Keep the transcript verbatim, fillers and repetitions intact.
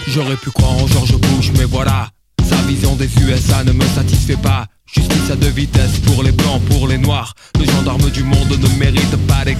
J'aurais pu croire en George Bush, mais voilà, sa vision des U S A ne me satisfait pas. Justice à deux vitesses pour les blancs, pour les noirs. Le gendarme du monde ne mérite pas les